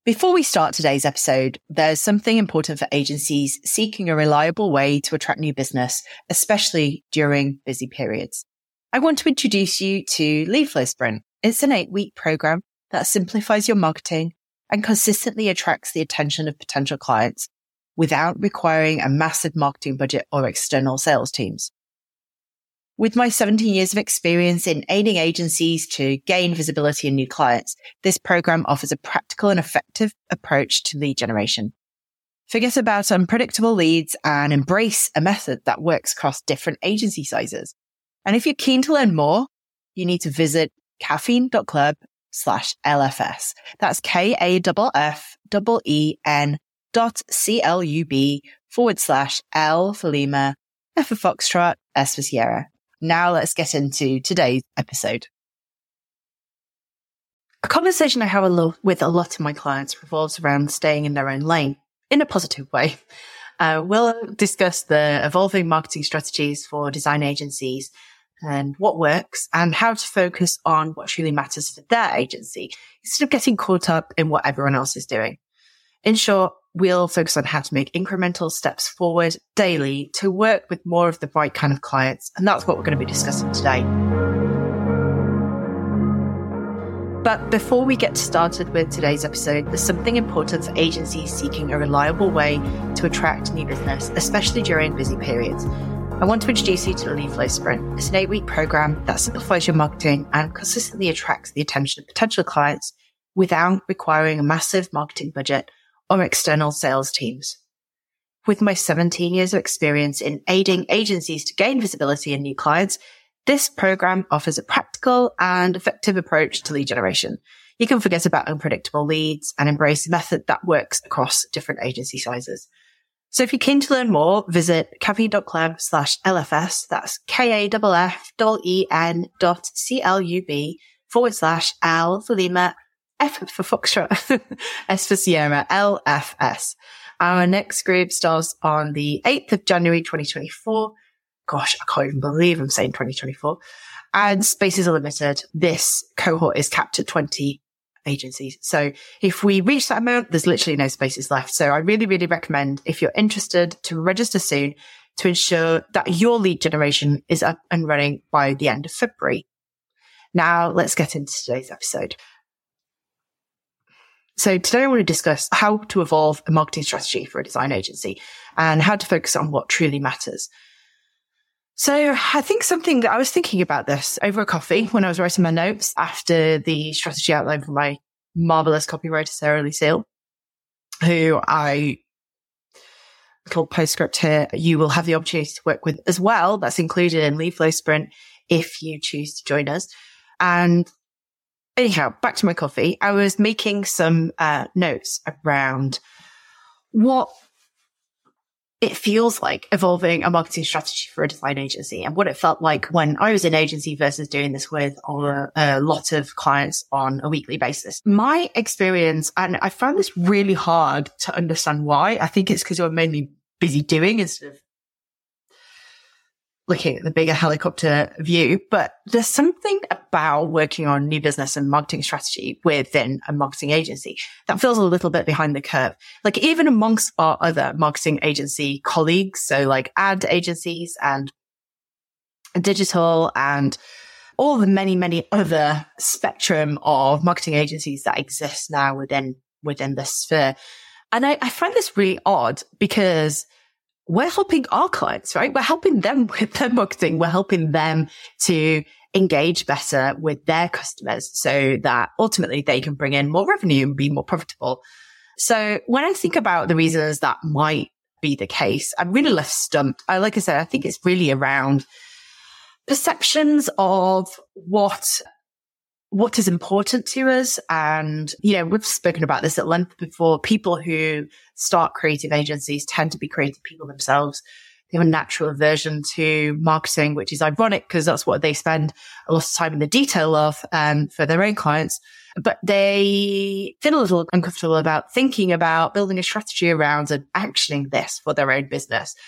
Before we start today's episode, there's something important for agencies seeking a reliable way to attract new business, especially during busy periods. I want to introduce you to Leadflow Sprint. It's an 8-week program that simplifies your marketing and consistently attracts the attention of potential clients without requiring a massive marketing budget or external sales teams. With my 17 years of experience in aiding agencies to gain visibility and new clients, this program offers a practical and effective approach to lead generation. Forget about unpredictable leads and embrace a method that works across different agency sizes. And if you're keen to learn more, you need to visit caffeine.club/LFS. That's KAFFEN.CLUB/L for Lima, F for Foxtrot, S for Sierra. Now let's get into today's episode. A conversation I have with a lot of my clients revolves around staying in their own lane in a positive way. We'll discuss the evolving marketing strategies for design agencies and what works and how to focus on what truly matters for their agency instead of getting caught up in what everyone else is doing. In short, we'll focus on how to make incremental steps forward daily to work with more of the right kind of clients. And that's what we're going to be discussing today. But before we get started with today's episode, there's something important for agencies seeking a reliable way to attract new business, especially during busy periods. I want to introduce you to the Leadflow Sprint. It's an 8-week program that simplifies your marketing and consistently attracts the attention of potential clients without requiring a massive marketing budget or external sales teams. With my 17 years of experience in aiding agencies to gain visibility and new clients, this program offers a practical and effective approach to lead generation. You can forget about unpredictable leads and embrace a method that works across different agency sizes. So if you're keen to learn more, visit caffeine.club/LFS. That's KAFFEN.CLUB/L for Lima, F for Foxtrot, S for Sierra, LFS. Our next group starts on the 8th of January, 2024. Gosh, I can't even believe I'm saying 2024. And spaces are limited. This cohort is capped at 20 agencies. So if we reach that amount, there's literally no spaces left. So I really, really recommend, if you're interested, to register soon to ensure that your lead generation is up and running by the end of February. Now let's get into today's episode. So today I want to discuss how to evolve a marketing strategy for a design agency and how to focus on what truly matters. So I think something that I was thinking about this over a coffee when I was writing my notes after the strategy outline from my marvelous copywriter, Sarah Lucille, who I called Postscript here. You will have the opportunity to work with as well. That's included in Leadflow Sprint if you choose to join us. And anyhow, back to my coffee. I was making some notes around what it feels like evolving a marketing strategy for a design agency and what it felt like when I was in agency versus doing this with a lot of clients on a weekly basis. My experience, and I found this really hard to understand why. I think it's because we're mainly busy doing instead of looking at the bigger helicopter view, but there's something about working on new business and marketing strategy within a marketing agency that feels a little bit behind the curve. Like even amongst our other marketing agency colleagues, so like ad agencies and digital and all the many, many other spectrum of marketing agencies that exist now within this sphere. And I find this really odd because we're helping our clients, right? We're helping them with their marketing. We're helping them to engage better with their customers so that ultimately they can bring in more revenue and be more profitable. So when I think about the reasons that might be the case, I'm really left stumped. Like I said, I think it's really around perceptions of what is important to us. And, we've spoken about this at length before. People who start creative agencies tend to be creative people themselves. They have a natural aversion to marketing, which is ironic because that's what they spend a lot of time in the detail of for their own clients. But they feel a little uncomfortable about thinking about building a strategy around and actioning this for their own business.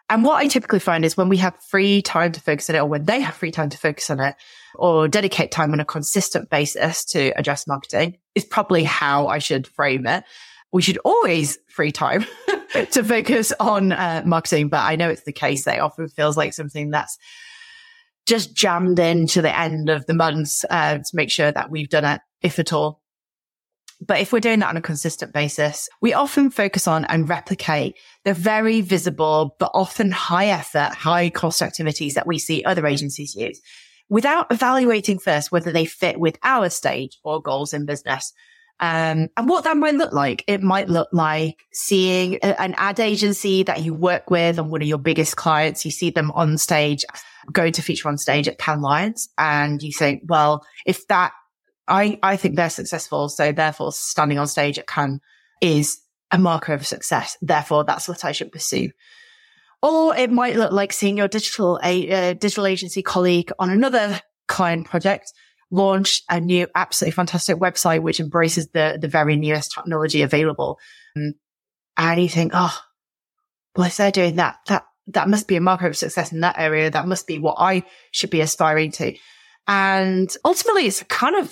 And what I typically find is when we have free time to focus on it, or when they have free time to focus on it, or dedicate time on a consistent basis to address marketing, is probably how I should frame it. We should always free time to focus on marketing, but I know it's the case that it often feels like something that's just jammed into the end of the month to make sure that we've done it, if at all. But if we're doing that on a consistent basis, we often focus on and replicate the very visible, but often high effort, high cost activities that we see other agencies use without evaluating first whether they fit with our stage or goals in business. And what that might look like, it might look like seeing an ad agency that you work with on one of your biggest clients. You see them on stage, going to feature on stage at Cannes Lions, and you think, well, if that, I think they're successful, so therefore standing on stage at Cannes is a marker of success. Therefore, that's what I should pursue. Or it might look like seeing your digital agency colleague on another client project launch a new, absolutely fantastic website which embraces the very newest technology available. And you think, oh, well, if they're doing that must be a marker of success in that area. That must be what I should be aspiring to. And ultimately, it's a kind of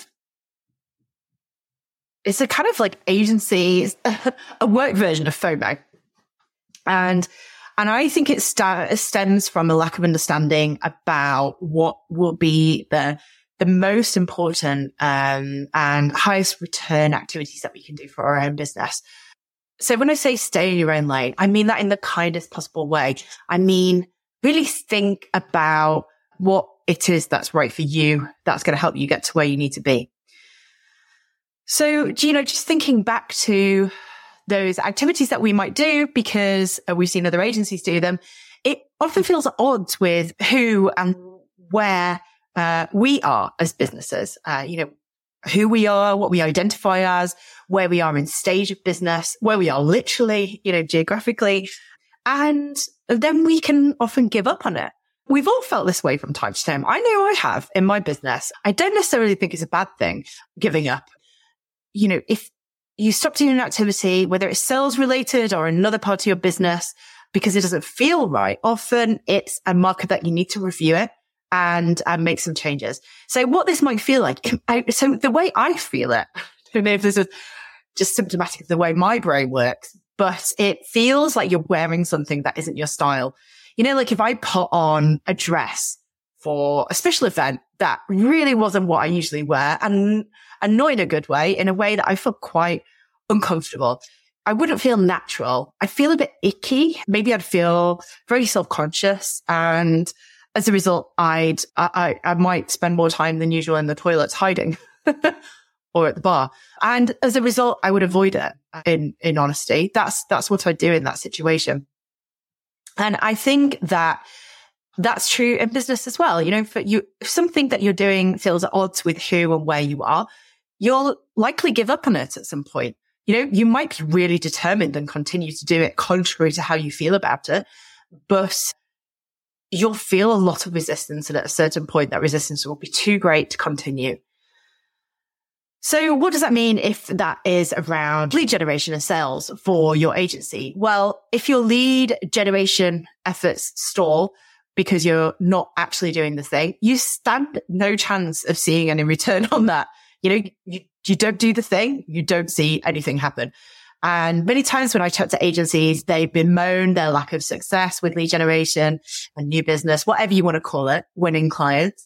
like agency, a work version of FOMO. And I think it stems from a lack of understanding about what will be the most important and highest return activities that we can do for our own business. So when I say stay in your own lane, I mean that in the kindest possible way. I mean, really think about what it is that's right for you, that's going to help you get to where you need to be. So, just thinking back to those activities that we might do because we've seen other agencies do them, it often feels at odds with who and where we are as businesses. Who we are, what we identify as, where we are in stage of business, where we are literally, geographically. And then we can often give up on it. We've all felt this way from time to time. I know I have in my business. I don't necessarily think it's a bad thing, giving up. If you stop doing an activity, whether it's sales related or another part of your business, because it doesn't feel right, often it's a marker that you need to review it and make some changes. So what this might feel like, so the way I feel it, I don't know if this is just symptomatic of the way my brain works, but it feels like you're wearing something that isn't your style. Like if I put on a dress for a special event that really wasn't what I usually wear, and not in a good way, in a way that I feel quite uncomfortable, I wouldn't feel natural. I feel a bit icky. Maybe I'd feel very self-conscious. And as a result, I might spend more time than usual in the toilets hiding or at the bar. And as a result, I would avoid it in honesty. That's what I'd do in that situation. And I think that that's true in business as well. If something that you're doing feels at odds with who and where you are, you'll likely give up on it at some point. You might be really determined and continue to do it contrary to how you feel about it, but you'll feel a lot of resistance. And at a certain point, that resistance will be too great to continue. So what does that mean if that is around lead generation and sales for your agency? Well, if your lead generation efforts stall because you're not actually doing the thing, you stand no chance of seeing any return on that. You don't do the thing, you don't see anything happen. And many times when I talk to agencies, they bemoan their lack of success with lead generation and new business, whatever you want to call it, winning clients.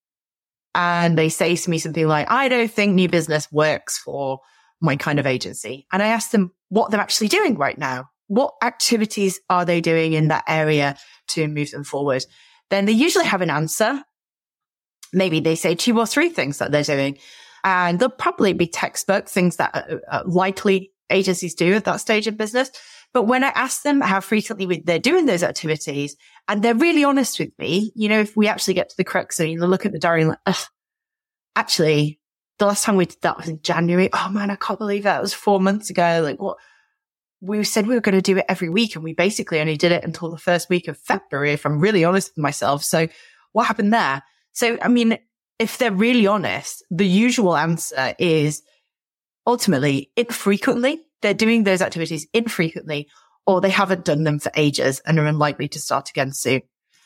And they say to me something like, I don't think new business works for my kind of agency. And I ask them what they're actually doing right now. What activities are they doing in that area to move them forward? Then they usually have an answer. Maybe they say 2 or 3 things that they're doing. And they'll probably be textbook things that likely agencies do at that stage of business. But when I ask them how frequently they're doing those activities, and they're really honest with me, if we actually get to the crux and look at the diary and like, actually, the last time we did that was in January. Oh man, I can't believe that. It was 4 months ago. Like what? We said we were going to do it every week, and we basically only did it until the first week of February, if I'm really honest with myself. So what happened there? So, if they're really honest, the usual answer is ultimately infrequently. They're doing those activities infrequently, or they haven't done them for ages and are unlikely to start again soon.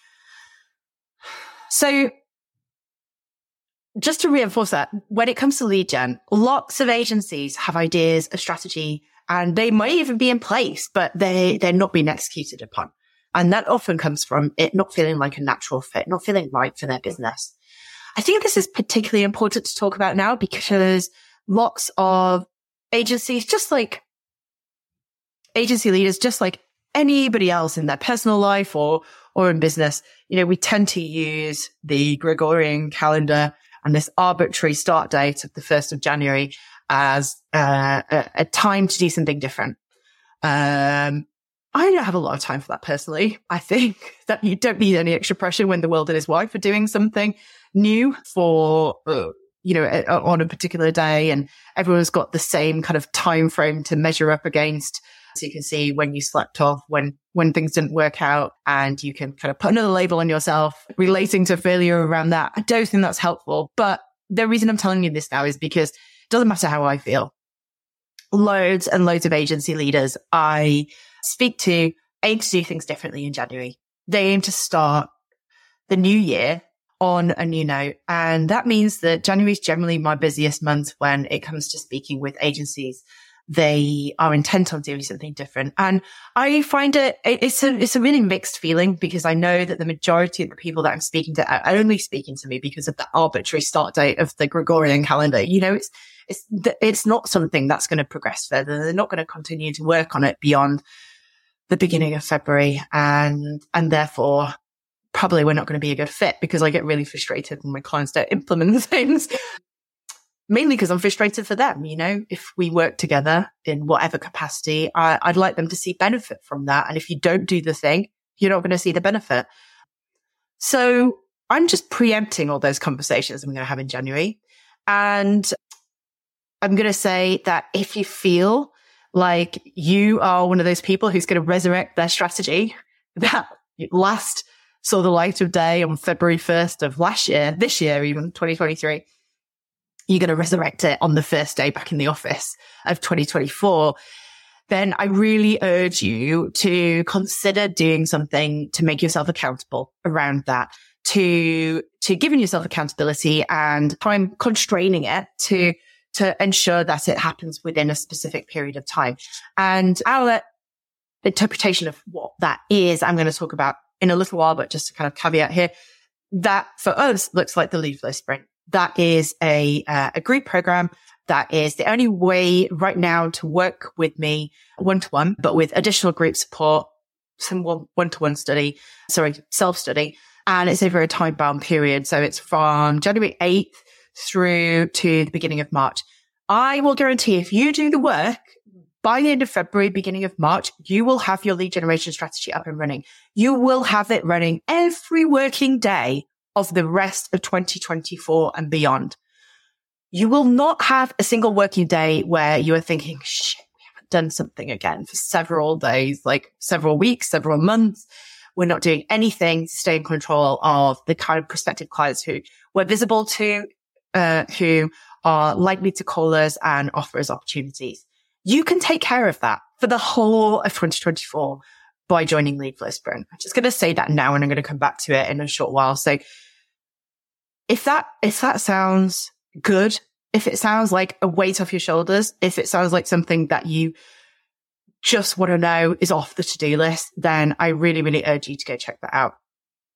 So just to reinforce that, when it comes to lead gen, lots of agencies have ideas, a strategy, and they might even be in place, but they're not being executed upon. And that often comes from it not feeling like a natural fit, not feeling right for their business. I think this is particularly important to talk about now because lots of agencies, just like agency leaders, just like anybody else in their personal life or in business, we tend to use the Gregorian calendar and this arbitrary start date of the 1st of January as a time to do something different. I don't have a lot of time for that personally. I think that you don't need any extra pressure when the world and his wife are doing something new for, on a particular day, and everyone's got the same kind of time frame to measure up against. So you can see when you slept off, when things didn't work out, and you can kind of put another label on yourself relating to failure around that. I don't think that's helpful. But the reason I'm telling you this now is because it doesn't matter how I feel. Loads and loads of agency leaders I speak to aim to do things differently in January. They aim to start the new year on a new note. And that means that January is generally my busiest month when it comes to speaking with agencies. They are intent on doing something different. And I find it's a really mixed feeling because I know that the majority of the people that I'm speaking to are only speaking to me because of the arbitrary start date of the Gregorian calendar. It's not something that's going to progress further. They're not going to continue to work on it beyond the beginning of February. And therefore, probably we're not going to be a good fit because I get really frustrated when my clients don't implement the things. Mainly because I'm frustrated for them. If we work together in whatever capacity, I'd like them to see benefit from that. And if you don't do the thing, you're not going to see the benefit. So I'm just preempting all those conversations I'm going to have in January. And I'm going to say that if you feel like you are one of those people who's going to resurrect their strategy that last saw the light of day on February 1st of this year, even 2023, you're going to resurrect it on the first day back in the office of 2024, then I really urge you to consider doing something to make yourself accountable around that, to giving yourself accountability and time constraining it to ensure that it happens within a specific period of time. And our interpretation of what that is, I'm going to talk about in a little while, but just to kind of caveat here, that for us looks like the Lead Flow Sprint. That is a group program. That is the only way right now to work with me one-to-one, but with additional group support, some one-to-one self-study. And it's over a time-bound period. So it's from January 8th through to the beginning of March. I will guarantee if you do the work, by the end of February, beginning of March, you will have your lead generation strategy up and running. You will have it running every working day of the rest of 2024 and beyond. You will not have a single working day where you are thinking, shit, we haven't done something again for several days, like several weeks, several months. We're not doing anything to stay in control of the kind of prospective clients who we're visible to, who are likely to call us and offer us opportunities. You can take care of that for the whole of 2024 by joining Lead Flow Sprint. I'm just going to say that now and I'm going to come back to it in a short while. So if that sounds good, if it sounds like a weight off your shoulders, if it sounds like something that you just want to know is off the to-do list, then I really, really urge you to go check that out.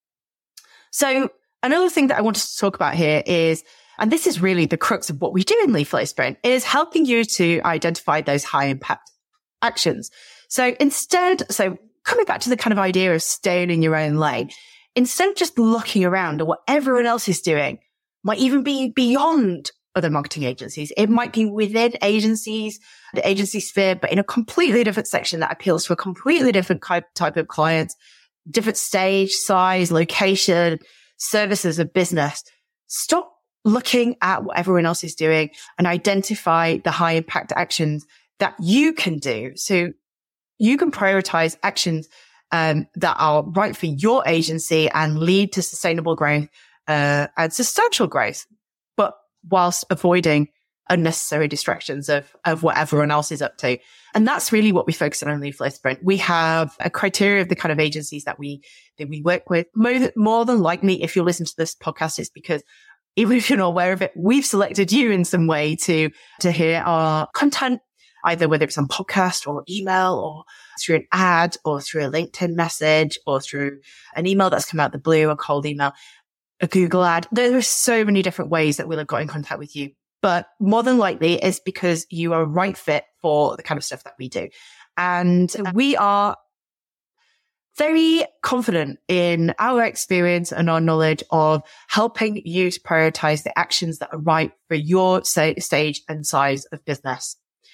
So another thing that I wanted to talk about here is, and this is really the crux of what we do in Lead Flow Sprint, is helping you to identify those high impact actions. So coming back to the kind of idea of staying in your own lane, instead of just looking around at what everyone else is doing, might even be beyond other marketing agencies. It might be within agencies, the agency sphere, but in a completely different section that appeals to a completely different type of clients, different stage, size, location, services of business. Stop looking at what everyone else is doing and identify the high impact actions that you can do. So you can prioritize actions that are right for your agency and lead to sustainable growth and substantial growth, but whilst avoiding unnecessary distractions of what everyone else is up to. And that's really what we focus on Lead Flow Sprint. We have a criteria of the kind of agencies that we work with. More than likely, if you listen to this podcast, it's because even if you're not aware of it, we've selected you in some way to hear our content, either whether it's on podcast or email or through an ad or through a LinkedIn message or through an email that's come out the blue, a cold email, a Google ad. There are so many different ways that we'll have got in contact with you. But more than likely, it's because you are a right fit for the kind of stuff that we do. And we are very confident in our experience and our knowledge of helping you to prioritize the actions that are right for your stage and size of business.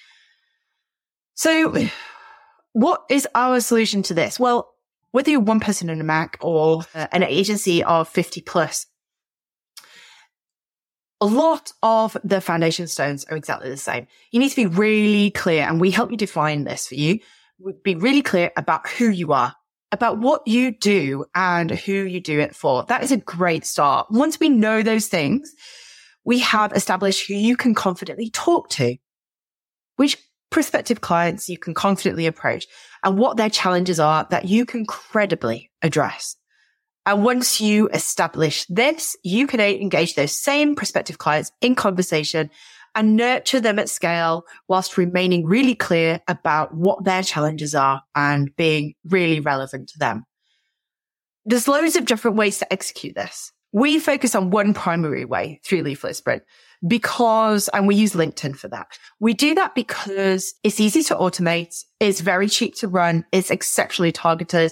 So what is our solution to this? Well, whether you're one person in a Mac or an agency of 50 plus, a lot of the foundation stones are exactly the same. You need to be really clear, and we help you define this for you. Be really clear about who you are, about what you do and who you do it for. That is a great start. Once we know those things, we have established who you can confidently talk to, which prospective clients you can confidently approach, and what their challenges are that you can credibly address. And once you establish this, you can engage those same prospective clients in conversation and nurture them at scale whilst remaining really clear about what their challenges are and being really relevant to them. There's loads of different ways to execute this. We focus on one primary way through Lead Flow Sprint and we use LinkedIn for that. We do that because it's easy to automate. It's very cheap to run. It's exceptionally targeted.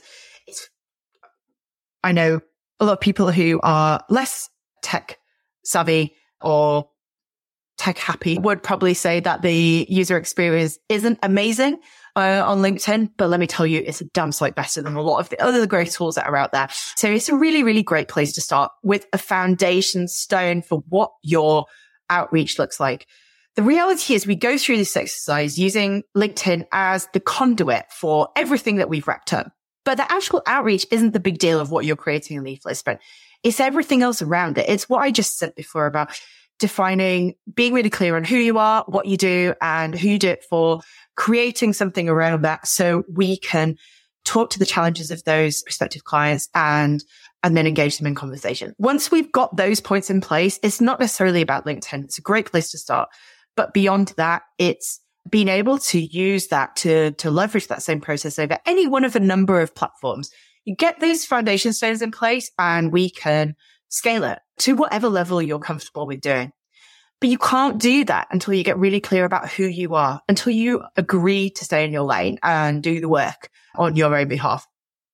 I know a lot of people who are less tech savvy or tech happy would probably say that the user experience isn't amazing on LinkedIn, but let me tell you, it's a damn sight better than a lot of the other great tools that are out there. So it's a really, really great place to start with a foundation stone for what your outreach looks like. The reality is we go through this exercise using LinkedIn as the conduit for everything that we've wrapped up. But the actual outreach isn't the big deal of what you're creating in Lead Flow Sprint. It's everything else around it. It's what I just said before about defining, being really clear on who you are, what you do, and who you do it for, creating something around that so we can talk to the challenges of those prospective clients and then engage them in conversation. Once we've got those points in place, it's not necessarily about LinkedIn. It's a great place to start. But beyond that, it's being able to use that to leverage that same process over any one of a number of platforms. You get these foundation stones in place and we can scale it to whatever level you're comfortable with doing. But you can't do that until you get really clear about who you are, until you agree to stay in your lane and do the work on your own behalf.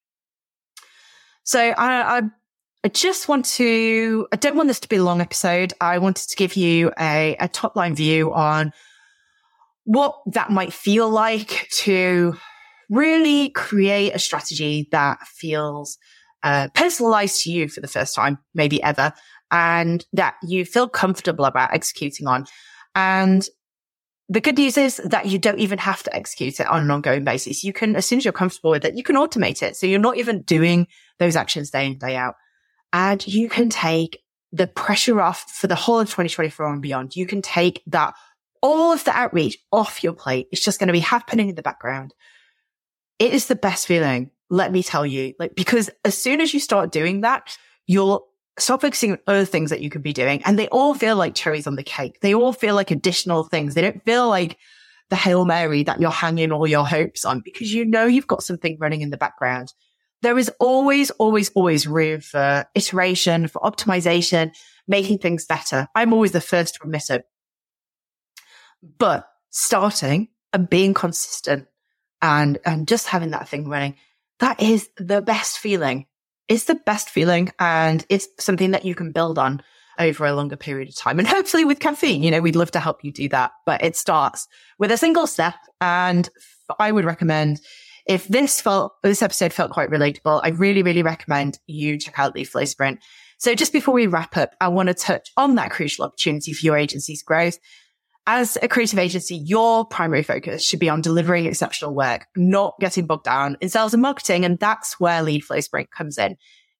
So I don't want this to be a long episode. I wanted to give you a top line view on what that might feel like to really create a strategy that feels personalized to you for the first time, maybe ever, and that you feel comfortable about executing on. And the good news is that you don't even have to execute it on an ongoing basis. You can, as soon as you're comfortable with it, you can automate it. So you're not even doing those actions day in, day out. And you can take the pressure off for the whole of 2024 and beyond. You can take that all of the outreach off your plate. It's just going to be happening in the background. It is the best feeling, let me tell you, because as soon as you start doing that, you'll start focusing on other things that you could be doing. And they all feel like cherries on the cake. They all feel like additional things. They don't feel like the Hail Mary that you're hanging all your hopes on, because you know you've got something running in the background. There is always, always, always room for iteration, for optimization, making things better. I'm always the first to admit it. But starting and being consistent and just having that thing running, that is the best feeling. It's the best feeling, and it's something that you can build on over a longer period of time. And hopefully with caffeine, we'd love to help you do that. But it starts with a single step. And I would recommend, if this episode felt quite relatable, I really, really recommend you check out Lead Flow Sprint. So just before we wrap up, I want to touch on that crucial opportunity for your agency's growth. As a creative agency, your primary focus should be on delivering exceptional work, not getting bogged down in sales and marketing. And that's where Lead Flow Sprint comes in.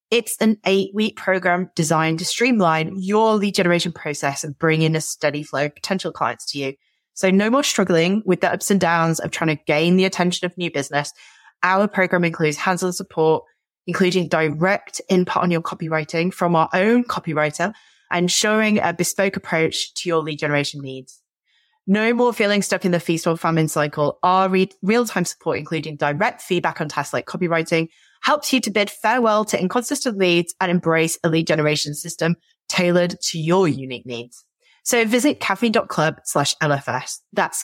It's an 8-week program designed to streamline your lead generation process and bring in a steady flow of potential clients to you. So no more struggling with the ups and downs of trying to gain the attention of new business. Our program includes hands-on support, including direct input on your copywriting from our own copywriter and showing a bespoke approach to your lead generation needs. No more feeling stuck in the feast or famine cycle. Our real-time support, including direct feedback on tasks like copywriting, helps you to bid farewell to inconsistent leads and embrace a lead generation system tailored to your unique needs. So visit caffeine.club/LFS. That's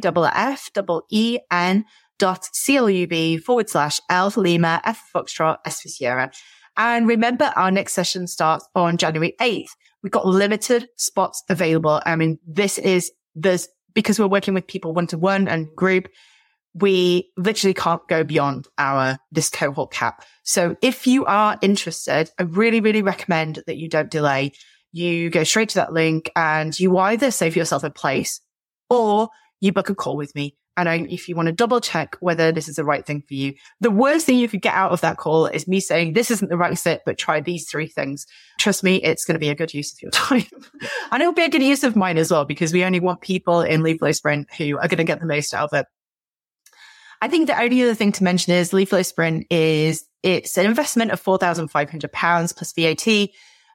KAFFEN.CLUB/L for Lima, F for Foxtrot, S for Sierra. And remember, our next session starts on January 8th. We've got limited spots available. I mean, because we're working with people one-to-one and group, we literally can't go beyond this cohort cap. So if you are interested, I really, really recommend that you don't delay. You go straight to that link and you either save yourself a place or you book a call with me. And if you want to double check whether this is the right thing for you, the worst thing you could get out of that call is me saying, this isn't the right fit, but try these 3 things. Trust me, it's going to be a good use of your time. And it'll be a good use of mine as well, because we only want people in Lead Flow Sprint who are going to get the most out of it. I think the only other thing to mention is Lead Flow Sprint it's an investment of £4,500 plus VAT.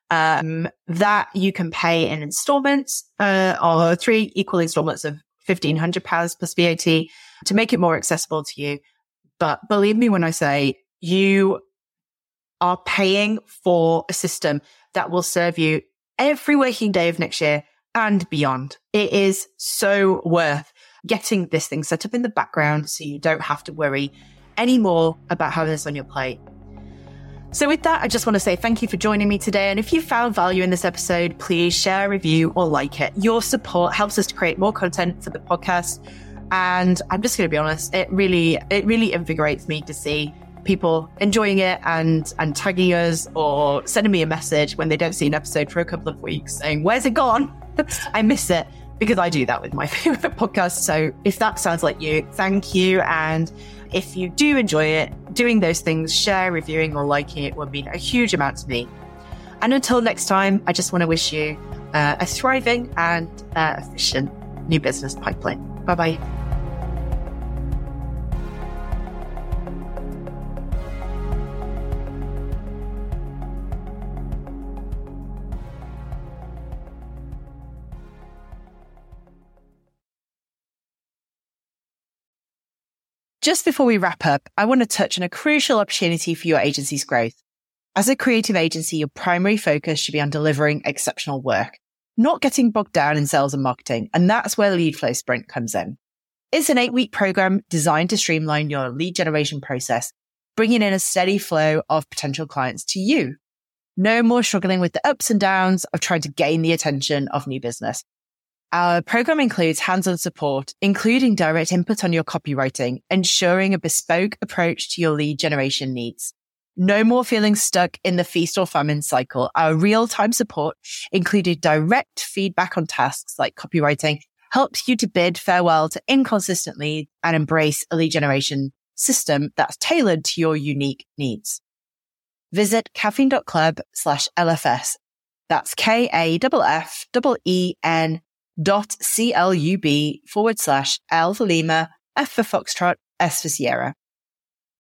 That you can pay in installments, or 3 equal installments of £1,500 plus VAT to make it more accessible to you. But believe me when I say you are paying for a system that will serve you every working day of next year and beyond. It is so worth getting this thing set up in the background so you don't have to worry anymore about having this on your plate. So with that, I just want to say thank you for joining me today. And if you found value in this episode, please share, review, or like it. Your support helps us to create more content for the podcast. And I'm just going to be honest, it really invigorates me to see people enjoying it and tagging us or sending me a message when they don't see an episode for a couple of weeks saying, where's it gone? I miss it, because I do that with my favorite podcast. So if that sounds like you, thank you. And if you do enjoy it, doing those things, share, reviewing, or liking it would mean a huge amount to me. And until next time, I just want to wish you a thriving and efficient new business pipeline. Bye-bye. Just before we wrap up, I want to touch on a crucial opportunity for your agency's growth. As a creative agency, your primary focus should be on delivering exceptional work, not getting bogged down in sales and marketing. And that's where Lead Flow Sprint comes in. It's an 8-week program designed to streamline your lead generation process, bringing in a steady flow of potential clients to you. No more struggling with the ups and downs of trying to gain the attention of new business. Our program includes hands-on support, including direct input on your copywriting, ensuring a bespoke approach to your lead generation needs. No more feeling stuck in the feast or famine cycle. Our real-time support, including direct feedback on tasks like copywriting, helps you to bid farewell to inconsistent leads and embrace a lead generation system that's tailored to your unique needs. Visit caffeine.club/LFS. That's KAFFEN.CLUB/L for Lima, F for Foxtrot, S for Sierra.